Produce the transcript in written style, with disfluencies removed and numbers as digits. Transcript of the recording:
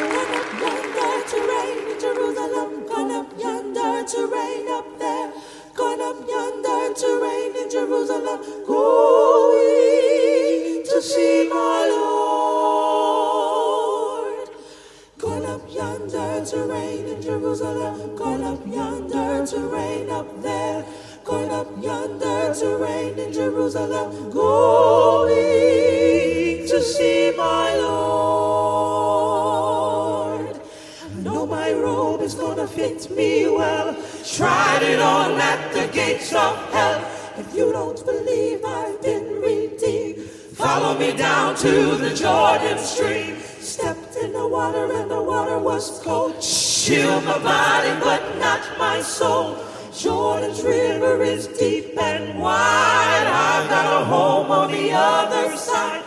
Gone up yonder to reign in Jerusalem. Gone up yonder to reign up there. Gone up yonder to reign in Jerusalem. Going to see my Lord. Gone up yonder to reign in Jerusalem. Gone up yonder to reign up there. Gone up yonder to reign in Jerusalem. Going to see my Lord. I know my robe is gonna fit me well. Tried it on at the gates of hell. If you don't believe I've been redeemed, follow me down to the Jordan stream. Stepped in the water and the water was cold. Chilled my body but not my soul. Jordan's river is deep and wide. I've got a home on the other side.